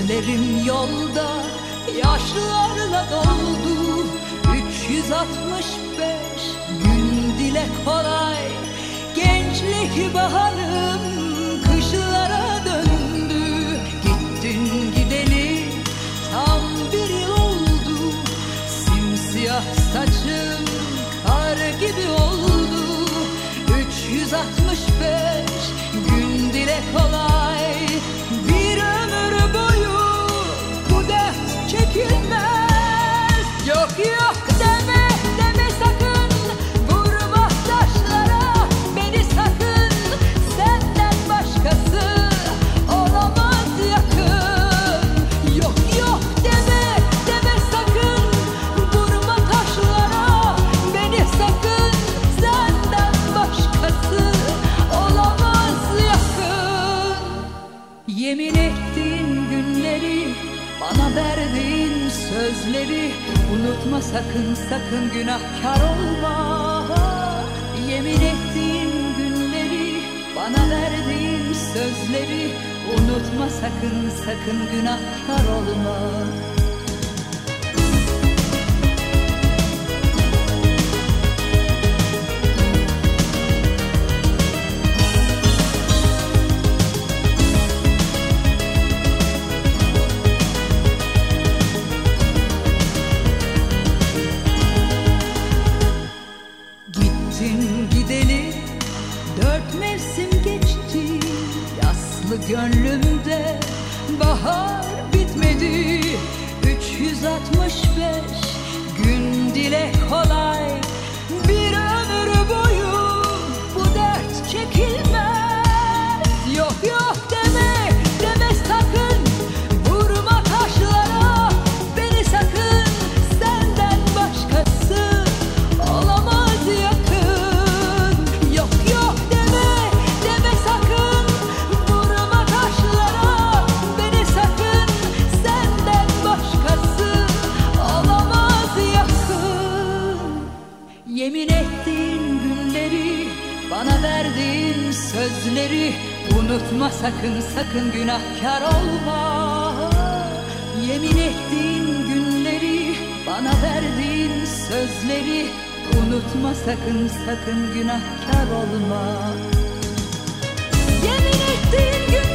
Gözlerim yolda yaşlarla doldu. 365 gün dile kolay. Gençlik baharım kışlara döndü. Gittin gideli tam bir yıl oldu. Simsiyah saçım kar gibi oldu. 365 gün dile kolay. Bir ömür boyu bu dert çekilmez. Yok yok deme, deme sakın. Vurma taşlara beni sakın. Senden başkası olamaz yakın. Yok yok deme, deme sakın. Vurma taşlara beni sakın. Senden başkası olamaz yakın. Yemin ettiğin günleri, bana verdiğin sözleri unutma sakın, sakın günahkar olma. Yemin ettiğin günleri, bana verdiğin sözleri unutma sakın, sakın günahkar olma. Gideli 4 mevsim geçti. Yaslı gönlümde bahar bitmedi. 365 gün dile kolay. Bir ömür boyu bu dert çekilmez. Yok yok deme, deme sakın. Vurma taşlara beni sakın. Senden başkası olamaz yakın. Yok yok deme, deme sakın. Vurma taşlara beni sakın. Senden başkası olamaz yakın. Yemin ettiğin günleri, bana verdiğin sözleri unutma sakın, sakın günahkar olma. Yemin ettiğin günleri, bana verdiğin sözleri unutma sakın, sakın günahkar olma. Yemin ettiğin gün